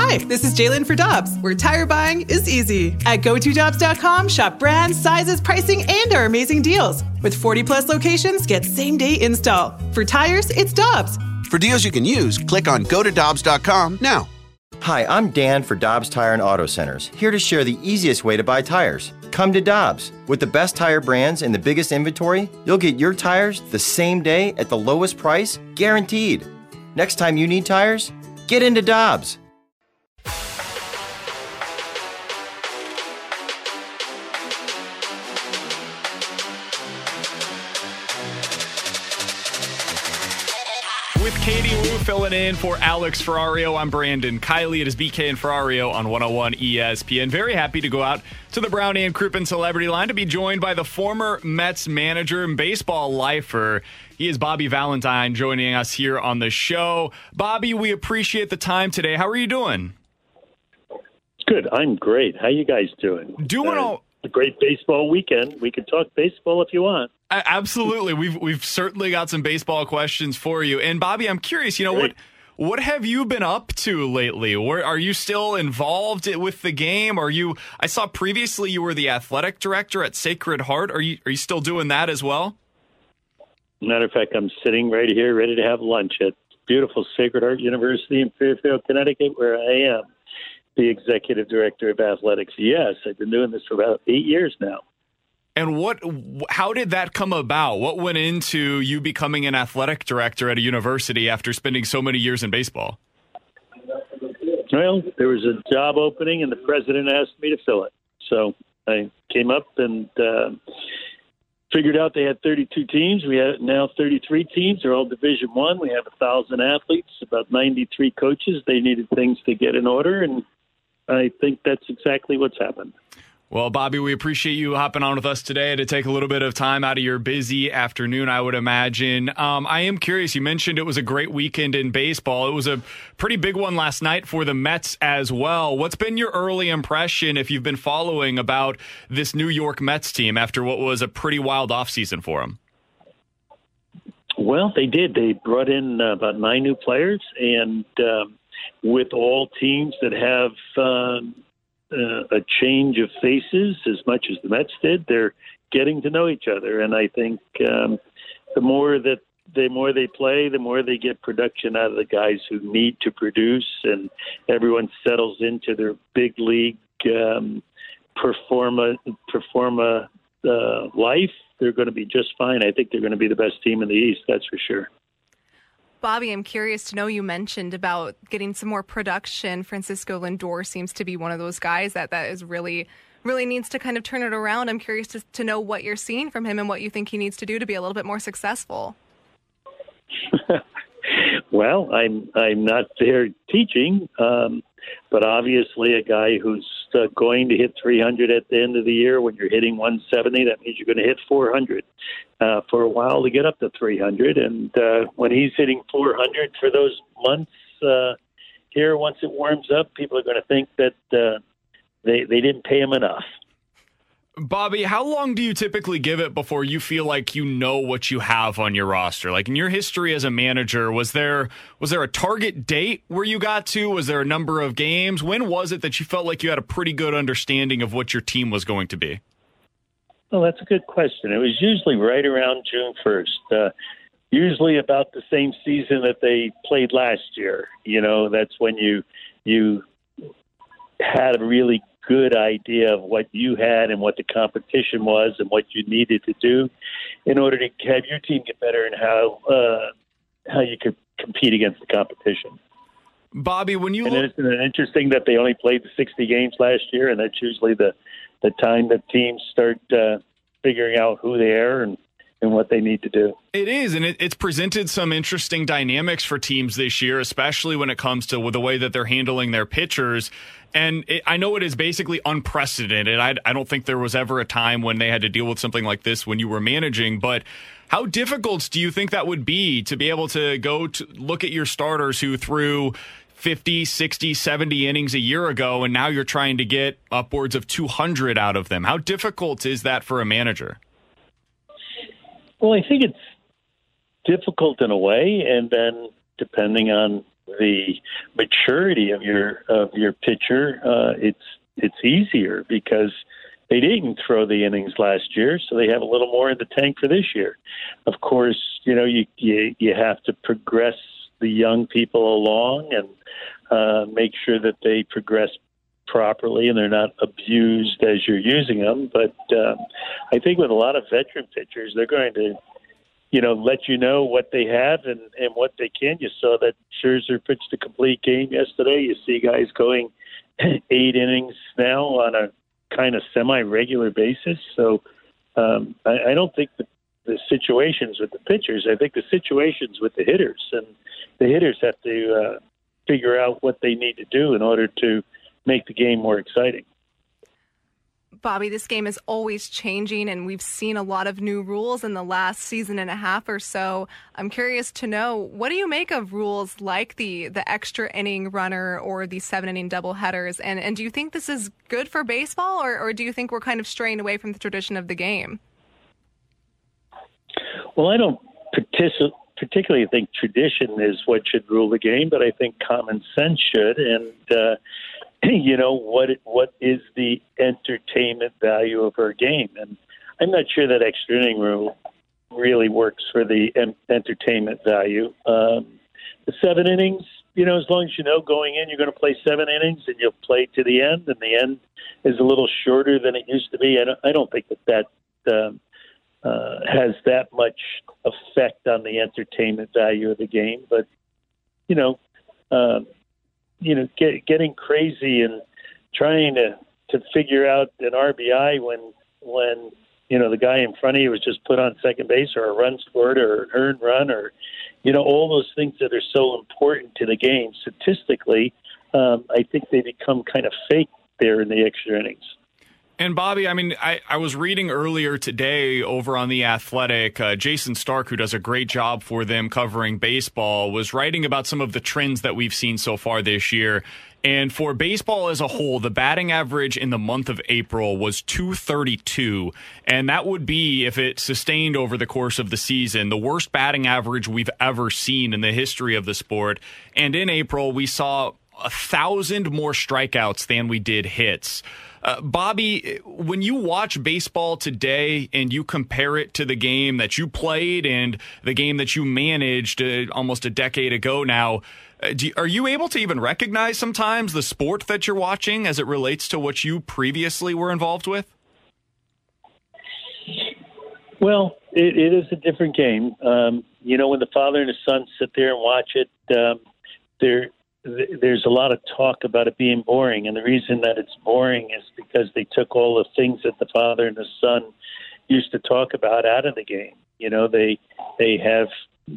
Hi, this is Jalen for Dobbs, where tire buying is easy. At GoToDobbs.com, shop brands, sizes, pricing, and our amazing deals. With 40-plus locations, get same-day install. For tires, it's Dobbs. For deals you can use, click on GoToDobbs.com now. Hi, I'm Dan for Dobbs Tire and Auto Centers, here to share the easiest way to buy tires. Come to Dobbs. With the best tire brands and the biggest inventory, you'll get your tires the same day at the lowest price, guaranteed. Next time you need tires, get into Dobbs. With Katie Wu filling in for Alex Ferrario, I'm Brandon Kiley. It is BK and Ferrario on 101 ESPN. Very happy to go out to the Brownie and Crouppen Celebrity Line to be joined by the former Mets manager and baseball lifer. He is Bobby Valentine joining us here on the show. Bobby, we appreciate the time today. How are you doing? Good. I'm great. How you guys doing? Doing all. A great baseball weekend. We can talk baseball if you want. Absolutely. We've certainly got some baseball questions for you. And Bobby, I'm curious, what have you been up to lately? Are you still involved with the game? I saw previously you were the athletic director at Sacred Heart. Are you still doing that as well? Matter of fact, I'm sitting right here ready to have lunch at beautiful Sacred Heart University in Fairfield, Connecticut, where I am the executive director of athletics. Yes, I've been doing this for about 8 years now. And how did that come about? What went into you becoming an athletic director at a university after spending so many years in baseball? Well, there was a job opening, and the president asked me to fill it. So I came up and figured out they had 32 teams. We have now 33 teams. They're all Division I. We have 1,000 athletes, about 93 coaches. They needed things to get in order, and I think that's exactly what's happened. Well, Bobby, we appreciate you hopping on with us today to take a little bit of time out of your busy afternoon, I would imagine. I am curious. You mentioned it was a great weekend in baseball. It was a pretty big one last night for the Mets as well. What's been your early impression, if you've been following, about this New York Mets team after what was a pretty wild offseason for them? Well, they did. They brought in about 9 new players, and with all teams that have a change of faces as much as the Mets did, they're getting to know each other. And I think the more they play, the more they get production out of the guys who need to produce, and everyone settles into their big league performa life. They're going to be just fine. I think they're going to be the best team in the East, that's for sure. Bobby, I'm curious to know, you mentioned about getting some more production. Francisco Lindor seems to be one of those guys that is really needs to kind of turn it around. I'm curious to know what you're seeing from him and what you think he needs to do to be a little bit more successful. Well, I'm not there teaching, but obviously a guy who's going to hit 300 at the end of the year. When you're hitting 170, that means you're going to hit 400 for a while to get up to 300. And when he's hitting 400 for those months here, once it warms up, people are going to think that they didn't pay him enough. Bobby, how long do you typically give it before you feel like you know what you have on your roster? Like in your history as a manager, was there a target date where you got to? Was there a number of games? When was it that you felt like you had a pretty good understanding of what your team was going to be? Well, that's a good question. It was usually right around June 1st, usually about the same season that they played last year. You know, that's when you had a really good idea of what you had and what the competition was and what you needed to do in order to have your team get better and how you could compete against the competition. Bobby, when you isn't it interesting that they only played the 60 games last year, and that's usually the time that teams start figuring out who they are and what they need to do. It is, and it's presented some interesting dynamics for teams this year, especially when it comes to the way that they're handling their pitchers. And I know it is basically unprecedented. I don't think there was ever a time when they had to deal with something like this when you were managing, but how difficult do you think that would be to be able to go to look at your starters who threw 50, 60, 70 innings a year ago, and now you're trying to get upwards of 200 out of them? How difficult is that for a manager? Well, I think it's difficult in a way, and then depending on the maturity of your pitcher, it's easier because they didn't throw the innings last year, so they have a little more in the tank for this year. Of course, you have to progress the young people along and make sure that they progress properly and they're not abused as you're using them. But I think with a lot of veteran pitchers, they're going to, let you know what they have and what they can. You saw that Scherzer pitched a complete game yesterday. You see guys going 8 innings now on a kind of semi-regular basis. So I don't think the situations with the pitchers. I think the situations with the hitters, and the hitters have to figure out what they need to do in order to make the game more exciting. Bobby, this game is always changing, and we've seen a lot of new rules in the last season and a half or so. I'm curious to know, what do you make of rules like the extra inning runner or the 7-inning doubleheaders? And do you think this is good for baseball, or do you think we're kind of straying away from the tradition of the game? Well, I don't particularly think tradition is what should rule the game, but I think common sense should. And what is the entertainment value of our game? And I'm not sure that extra inning rule really works for the entertainment value. The 7 innings, as long as going in, you're going to play 7 innings and you'll play to the end, and the end is a little shorter than it used to be. I don't think that has that much effect on the entertainment value of the game. But, getting crazy and trying to figure out an RBI when the guy in front of you was just put on second base, or a run scored, or an earned run, or all those things that are so important to the game statistically, I think they become kind of fake there in the extra innings. And Bobby, I was reading earlier today over on The Athletic, Jason Stark, who does a great job for them covering baseball, was writing about some of the trends that we've seen so far this year. And for baseball as a whole, the batting average in the month of April was .232. And that would be, if it sustained over the course of the season, the worst batting average we've ever seen in the history of the sport. And in April, we saw 1,000 more strikeouts than we did hits. Bobby, when you watch baseball today and you compare it to the game that you played and the game that you managed almost a decade ago now, are you able to even recognize sometimes the sport that you're watching as it relates to what you previously were involved with? Well, it is a different game. When the father and his son sit there and watch it, there's a lot of talk about it being boring, and the reason that it's boring is because they took all the things that the father and the son used to talk about out of the game. They have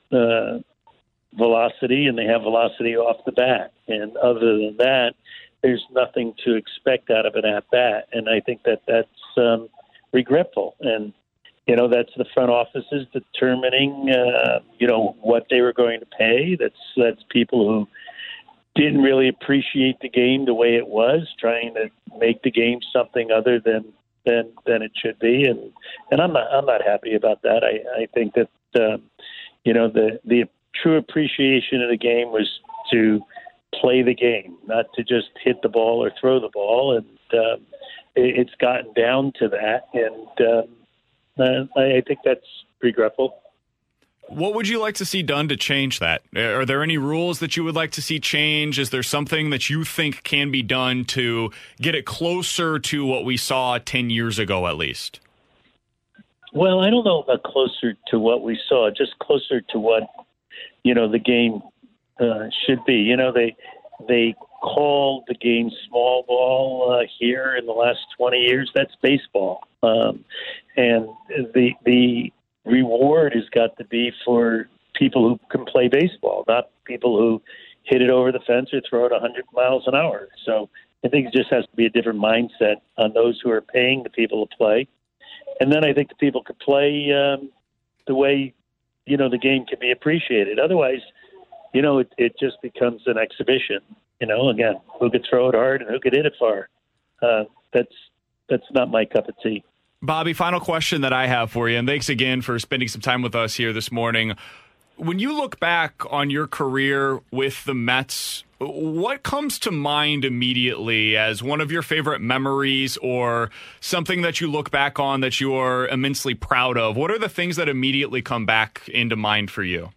velocity, and they have velocity off the bat, and other than that, there's nothing to expect out of an at-bat, and I think that's regretful. And that's the front offices determining what they were going to pay. That's people who didn't really appreciate the game the way it was, trying to make the game something other than it should be, and I'm not happy about that. I think that the true appreciation of the game was to play the game, not to just hit the ball or throw the ball, and it's gotten down to that, and I think that's regretful. What would you like to see done to change that? Are there any rules that you would like to see change? Is there something that you think can be done to get it closer to what we saw 10 years ago, at least? Well, I don't know about closer to what we saw, just closer to what, the game should be. They called the game small ball here in the last 20 years. That's baseball. And the reward has got to be for people who can play baseball, not people who hit it over the fence or throw it 100 miles an hour. So I think it just has to be a different mindset on those who are paying the people to play. And then I think the people could play the way, the game can be appreciated. Otherwise, it just becomes an exhibition. Again, who could throw it hard and who could hit it far. That's not my cup of tea. Bobby, final question that I have for you, and thanks again for spending some time with us here this morning. When you look back on your career with the Mets, what comes to mind immediately as one of your favorite memories or something that you look back on that you are immensely proud of? What are the things that immediately come back into mind for you?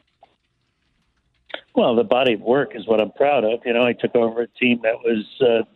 Well, the body of work is what I'm proud of. I took over a team that was,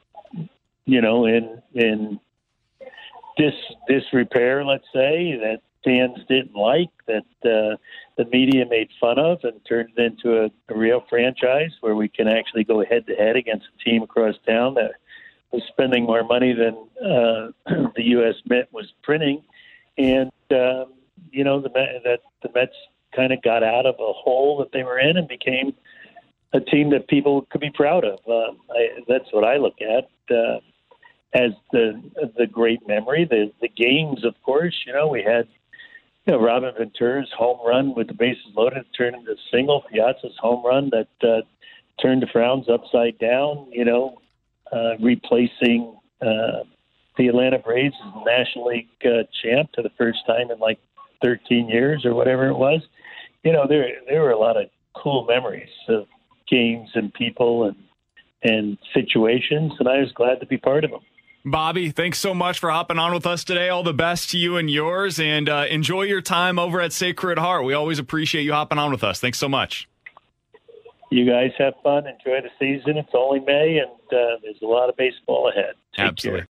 in disrepair, let's say, that fans didn't like, that the media made fun of, and turned it into a real franchise where we can actually go head-to-head against a team across town that was spending more money than the U.S. Mint was printing. And, the Mets kind of got out of a hole that they were in and became a team that people could be proud of. That's what I look at as the great memory. The games, of course, we had Robin Ventura's home run with the bases loaded turned into a single, Piazza's home run that turned the Browns upside down, replacing the Atlanta Braves as the National League champ for the first time in like 13 years or whatever it was. There were a lot of cool memories of games and people and situations, and I was glad to be part of them. Bobby, thanks so much for hopping on with us today. All the best to you and yours, and enjoy your time over at Sacred Heart. We always appreciate you hopping on with us. Thanks so much. You guys have fun. Enjoy the season. It's only May, and there's a lot of baseball ahead. Take Absolutely. care.